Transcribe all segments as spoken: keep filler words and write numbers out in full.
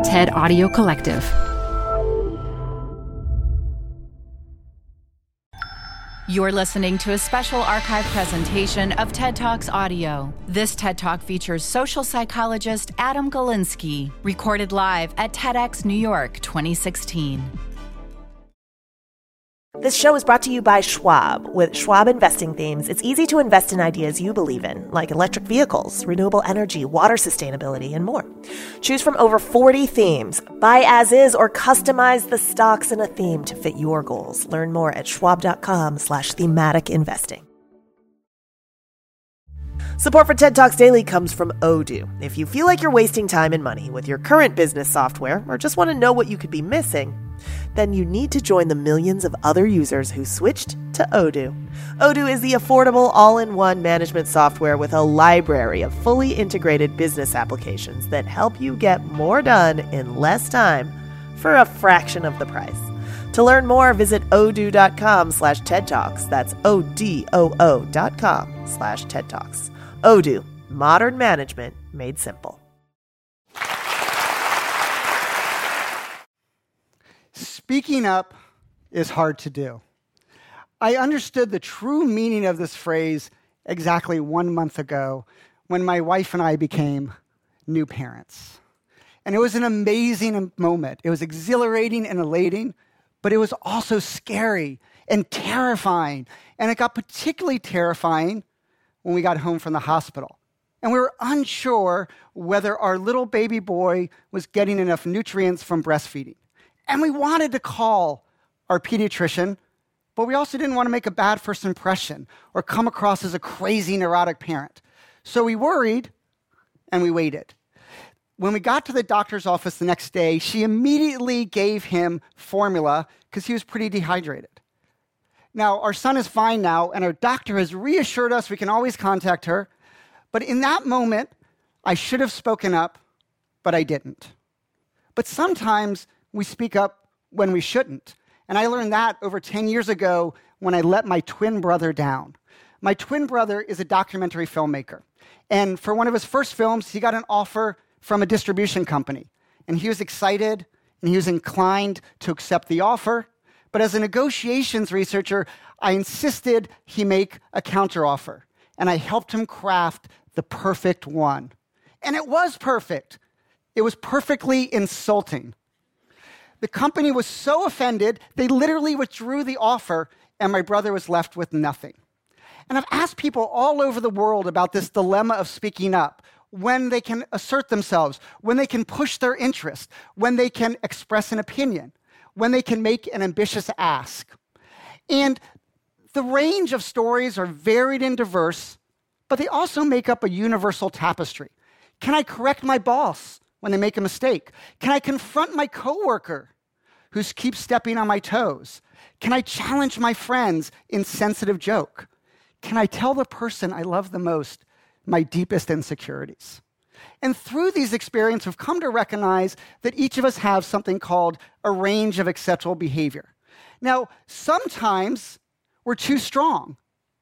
TED Audio Collective. You're listening to a special archive presentation of TED Talks Audio. This TED Talk features social psychologist Adam Galinsky, recorded live at TEDx New York twenty sixteen. This show is brought to you by Schwab. With Schwab investing themes, it's easy to invest in ideas you believe in, like electric vehicles, renewable energy, water sustainability, and more. Choose from over forty themes. Buy as is or customize the stocks in a theme to fit your goals. Learn more at schwab.com slash thematic investing. Support for TED Talks Daily comes from Odoo. If you feel like you're wasting time and money with your current business software or just want to know what you could be missing, then you need to join the millions of other users who switched to Odoo. Odoo is the affordable all-in-one management software with a library of fully integrated business applications that help you get more done in less time for a fraction of the price. To learn more, visit odoo.com slash TED Talks. That's O-D-O-O dot com slash TED Talks. Odoo, modern management made simple. Speaking up is hard to do. I understood the true meaning of this phrase exactly one month ago when my wife and I became new parents. And it was an amazing moment. It was exhilarating and elating, but it was also scary and terrifying. And it got particularly terrifying when we got home from the hospital. And we were unsure whether our little baby boy was getting enough nutrients from breastfeeding. And we wanted to call our pediatrician, but we also didn't want to make a bad first impression or come across as a crazy neurotic parent. So we worried and we waited. When we got to the doctor's office the next day, she immediately gave him formula because he was pretty dehydrated. Now, our son is fine now, and our doctor has reassured us we can always contact her. But in that moment, I should have spoken up, but I didn't. But sometimes we speak up when we shouldn't. And I learned that over ten years ago when I let my twin brother down. My twin brother is a documentary filmmaker. And for one of his first films, he got an offer from a distribution company. And he was excited, and he was inclined to accept the offer. But as a negotiations researcher, I insisted he make a counteroffer. And I helped him craft the perfect one. And it was perfect. It was perfectly insulting. The company was so offended, they literally withdrew the offer, and my brother was left with nothing. And I've asked people all over the world about this dilemma of speaking up, when they can assert themselves, when they can push their interest, when they can express an opinion, when they can make an ambitious ask. And the range of stories are varied and diverse, but they also make up a universal tapestry. Can I correct my boss when they make a mistake? Can I confront my coworker who keeps stepping on my toes? Can I challenge my friend's insensitive joke? Can I tell the person I love the most my deepest insecurities? And through these experiences, we've come to recognize that each of us have something called a range of acceptable behavior. Now, sometimes we're too strong.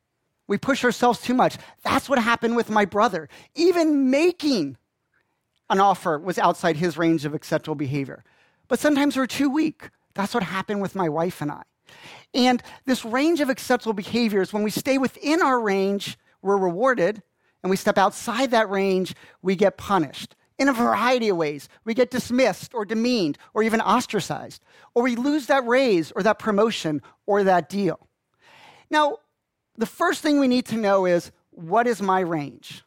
We push ourselves too much. That's what happened with my brother. Even making an offer was outside his range of acceptable behavior. But sometimes we're too weak. That's what happened with my wife and I. And this range of acceptable behaviors, when we stay within our range, we're rewarded. And we step outside that range, we get punished in a variety of ways. We get dismissed or demeaned or even ostracized. Or we lose that raise or that promotion or that deal. Now, the first thing we need to know is, what is my range?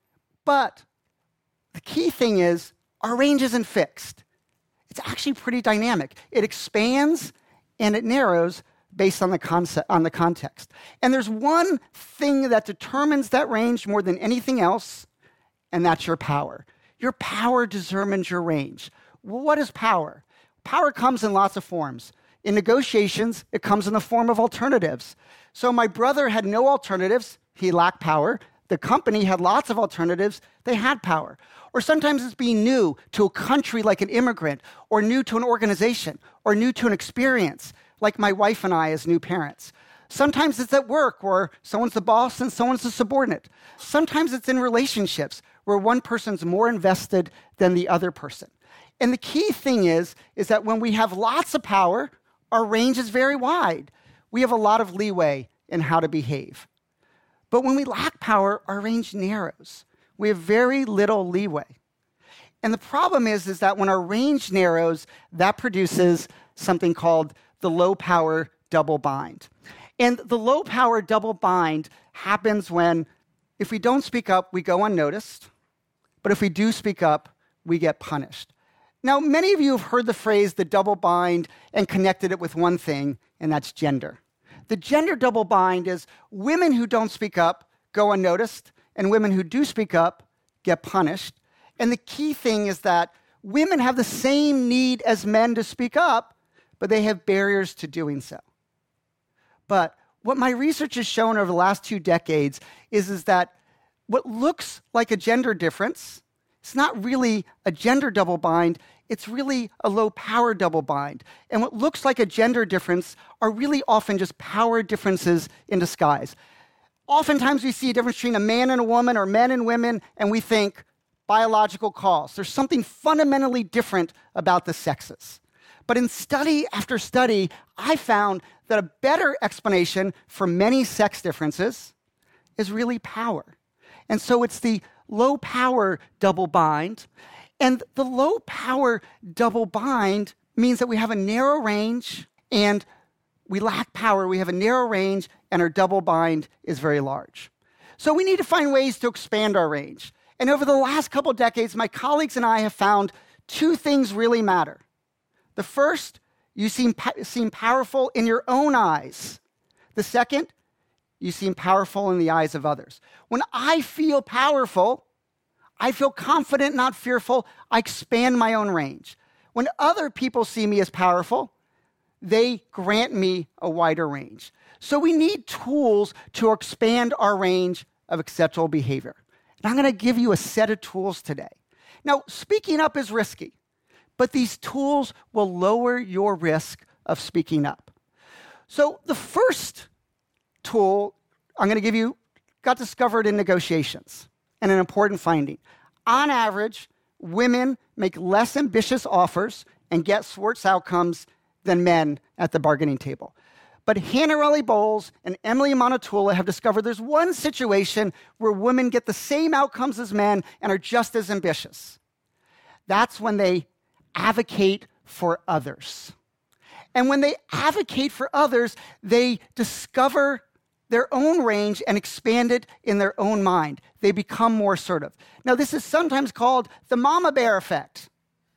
But the key thing is, our range isn't fixed. It's actually pretty dynamic. It expands and it narrows based on the concept, on the context. And there's one thing that determines that range more than anything else, and that's your power. Your power determines your range. Well, what is power? Power comes in lots of forms. In negotiations, it comes in the form of alternatives. So my brother had no alternatives. He lacked power. The company had lots of alternatives. They had power. Or sometimes it's being new to a country like an immigrant, or new to an organization, or new to an experience, like my wife and I as new parents. Sometimes it's at work, where someone's the boss and someone's the subordinate. Sometimes it's in relationships, where one person's more invested than the other person. And the key thing is, is that when we have lots of power, our range is very wide. We have a lot of leeway in how to behave. But when we lack power, our range narrows. We have very little leeway. And the problem is, is that when our range narrows, that produces something called the low power double bind. And the low power double bind happens when, if we don't speak up, we go unnoticed. But if we do speak up, we get punished. Now, many of you have heard the phrase the double bind and connected it with one thing, and that's gender. The gender double bind is women who don't speak up go unnoticed, and women who do speak up get punished. And the key thing is that women have the same need as men to speak up, but they have barriers to doing so. But what my research has shown over the last two decades is, is that what looks like a gender difference, it's not really a gender double bind, it's really a low power double bind. And what looks like a gender difference are really often just power differences in disguise. Oftentimes we see a difference between a man and a woman or men and women, and we think biological cause. There's something fundamentally different about the sexes. But in study after study, I found that a better explanation for many sex differences is really power. And so it's the low power double bind. And the low power double bind means that we have a narrow range and we lack power. We have a narrow range and our double bind is very large. So we need to find ways to expand our range. And over the last couple of decades, my colleagues and I have found two things really matter. The first, you seem, seem powerful in your own eyes. The second, you seem powerful in the eyes of others. When I feel powerful, I feel confident, not fearful. I expand my own range. When other people see me as powerful, they grant me a wider range. So we need tools to expand our range of acceptable behavior. And I'm going to give you a set of tools today. Now, speaking up is risky, but these tools will lower your risk of speaking up. So the first tool I'm going to give you got discovered in negotiations, and an important finding. On average, women make less ambitious offers and get worse outcomes than men at the bargaining table. But Hannah Bowles and Emily Monotula have discovered there's one situation where women get the same outcomes as men and are just as ambitious. That's when they advocate for others. And when they advocate for others, they discover their own range and expand it in their own mind. They become more assertive. Now, this is sometimes called the mama bear effect.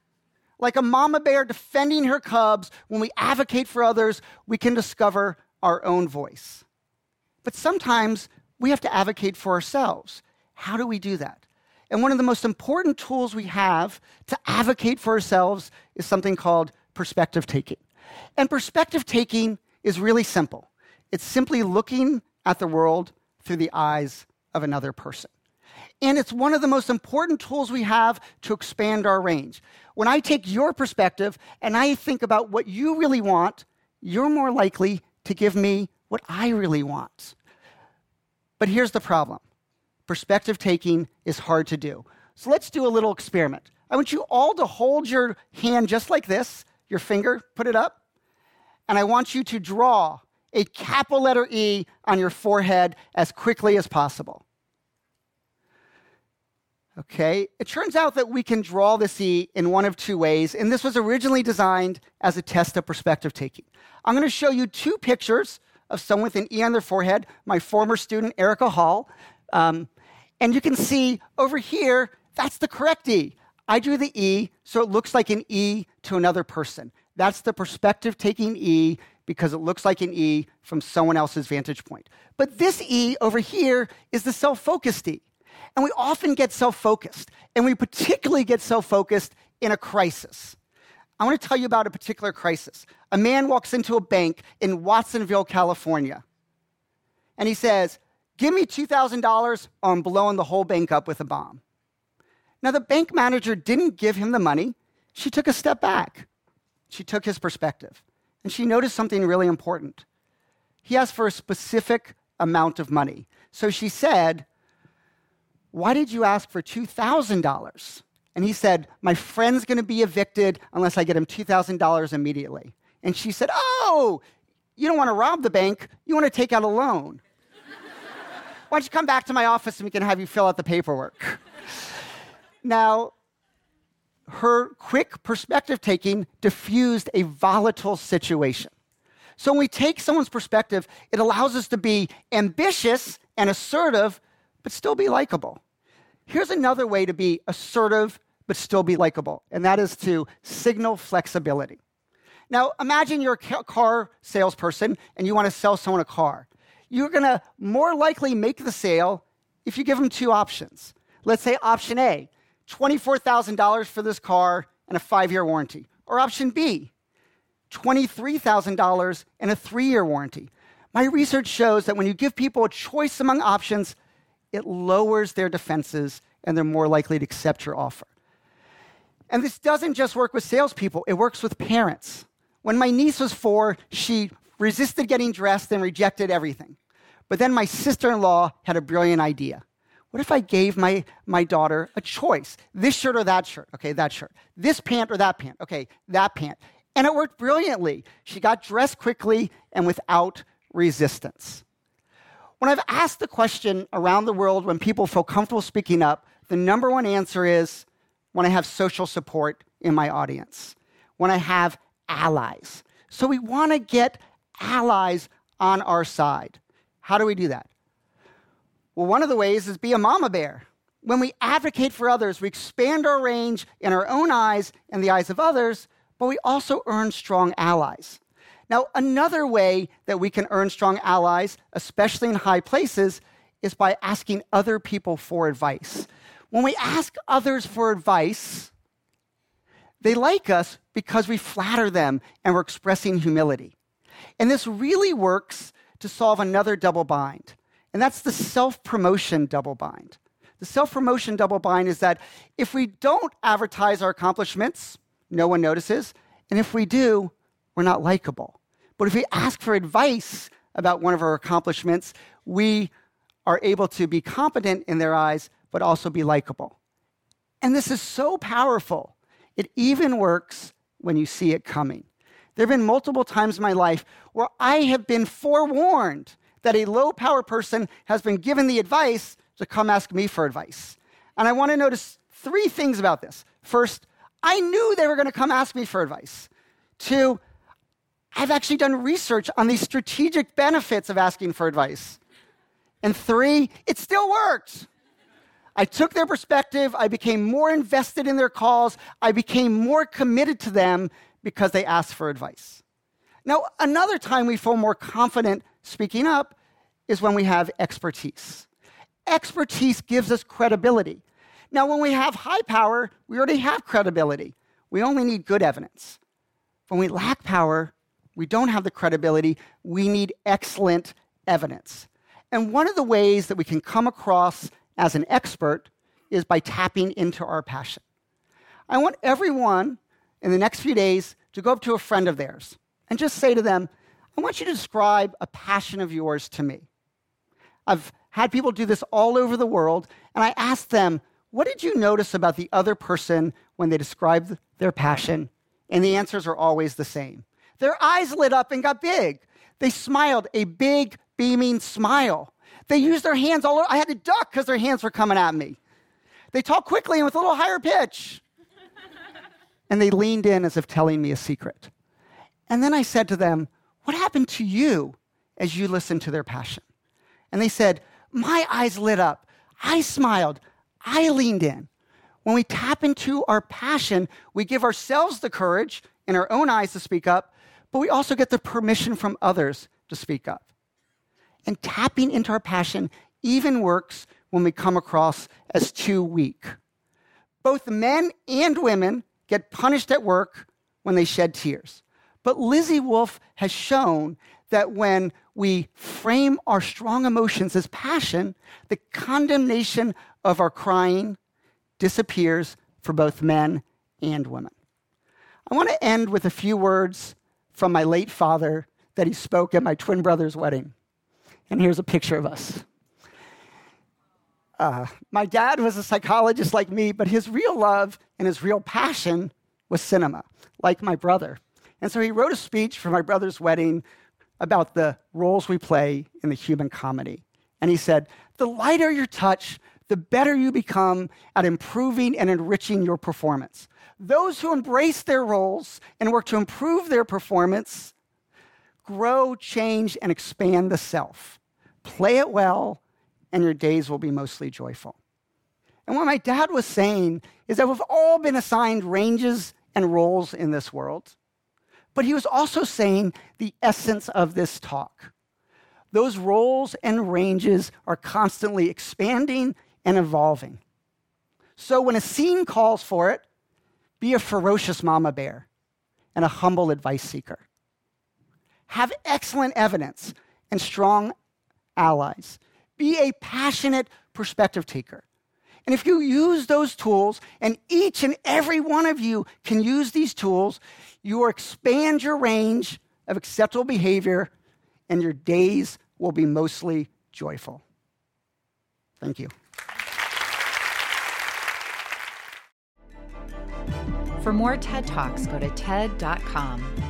Like a mama bear defending her cubs, when we advocate for others, we can discover our own voice. But sometimes we have to advocate for ourselves. How do we do that? And one of the most important tools we have to advocate for ourselves is something called perspective taking. And perspective taking is really simple. It's simply looking at the world through the eyes of another person. And it's one of the most important tools we have to expand our range. When I take your perspective and I think about what you really want, you're more likely to give me what I really want. But here's the problem. Perspective taking is hard to do. So let's do a little experiment. I want you all to hold your hand just like this, your finger, put it up, and I want you to draw a capital letter E on your forehead as quickly as possible. Okay, it turns out that we can draw this E in one of two ways, and this was originally designed as a test of perspective taking. I'm going to show you two pictures of someone with an E on their forehead, my former student, Erica Hall. Um, and you can see over here, that's the correct E. I drew the E, so it looks like an E to another person. That's the perspective taking E because it looks like an E from someone else's vantage point. But this E over here is the self-focused E. And we often get self-focused, and we particularly get self-focused in a crisis. I want to tell you about a particular crisis. A man walks into a bank in Watsonville, California, and he says, "Give me two thousand dollars or I'm blowing the whole bank up with a bomb." Now, the bank manager didn't give him the money. She took a step back. She took his perspective, and she noticed something really important. He asked for a specific amount of money. So she said, "Why did you ask for two thousand dollars? And he said, my friend's going to be evicted unless I get him two thousand dollars immediately. And she said, oh, you don't want to rob the bank. You want to take out a loan. Why don't you come back to my office and we can have you fill out the paperwork? Now, her quick perspective taking diffused a volatile situation. So when we take someone's perspective, it allows us to be ambitious and assertive, but still be likable. Here's another way to be assertive, but still be likable, and that is to signal flexibility. Now, imagine you're a car salesperson and you want to sell someone a car. You're going to more likely make the sale if you give them two options. Let's say option A, twenty-four thousand dollars for this car and a five-year warranty. Or option B, twenty-three thousand dollars and a three-year warranty. My research shows that when you give people a choice among options, it lowers their defenses and they're more likely to accept your offer. And this doesn't just work with salespeople, it works with parents. When my niece was four, she resisted getting dressed and rejected everything. But then my sister-in-law had a brilliant idea. What if I gave my, my daughter a choice? This shirt or that shirt? Okay, that shirt. This pant or that pant? Okay, that pant. And it worked brilliantly. She got dressed quickly and without resistance. When I've asked the question around the world when people feel comfortable speaking up, the number one answer is when I have social support in my audience, when I have allies. So we want to get allies on our side. How do we do that? Well, one of the ways is be a mama bear. When we advocate for others, we expand our range in our own eyes and the eyes of others, but we also earn strong allies. Now, another way that we can earn strong allies, especially in high places, is by asking other people for advice. When we ask others for advice, they like us because we flatter them and we're expressing humility. And this really works to solve another double bind, and that's the self-promotion double bind. The self-promotion double bind is that if we don't advertise our accomplishments, no one notices, and if we do, we're not likable. But if we ask for advice about one of our accomplishments, we are able to be competent in their eyes, but also be likable. And this is so powerful. It even works when you see it coming. There have been multiple times in my life where I have been forewarned that a low-power person has been given the advice to come ask me for advice. And I want to notice three things about this. First, I knew they were going to come ask me for advice. Two, I've actually done research on the strategic benefits of asking for advice. And three, it still worked. I took their perspective, I became more invested in their calls, I became more committed to them because they asked for advice. Now, another time we feel more confident speaking up is when we have expertise. Expertise gives us credibility. Now, when we have high power, we already have credibility. We only need good evidence. When we lack power, we don't have the credibility. We need excellent evidence. And one of the ways that we can come across as an expert is by tapping into our passion. I want everyone in the next few days to go up to a friend of theirs and just say to them, I want you to describe a passion of yours to me. I've had people do this all over the world, and I asked them, what did you notice about the other person when they described their passion? And the answers are always the same. Their eyes lit up and got big. They smiled, a big, beaming smile. They used their hands all over. I had to duck because their hands were coming at me. They talked quickly and with a little higher pitch. And they leaned in as if telling me a secret. And then I said to them, what happened to you as you listened to their passion? And they said, my eyes lit up. I smiled. I leaned in. When we tap into our passion, we give ourselves the courage in our own eyes to speak up, but we also get the permission from others to speak up. And tapping into our passion even works when we come across as too weak. Both men and women get punished at work when they shed tears. But Lizzie Wolfe has shown that when we frame our strong emotions as passion, the condemnation of our crying disappears for both men and women. I want to end with a few words from my late father that he spoke at my twin brother's wedding. And here's a picture of us. Uh, my dad was a psychologist like me, but his real love and his real passion was cinema, like my brother. And so he wrote a speech for my brother's wedding about the roles we play in the human comedy. And he said, the lighter your touch, the better you become at improving and enriching your performance. Those who embrace their roles and work to improve their performance grow, change, and expand the self. Play it well, and your days will be mostly joyful. And what my dad was saying is that we've all been assigned ranges and roles in this world. But he was also saying the essence of this talk. Those roles and ranges are constantly expanding and evolving. So when a scene calls for it, be a ferocious mama bear and a humble advice seeker. Have excellent evidence and strong allies. Be a passionate perspective taker. And if you use those tools, and each and every one of you can use these tools, you will expand your range of acceptable behavior, and your days will be mostly joyful. Thank you. For more TED Talks, go to T E D dot com.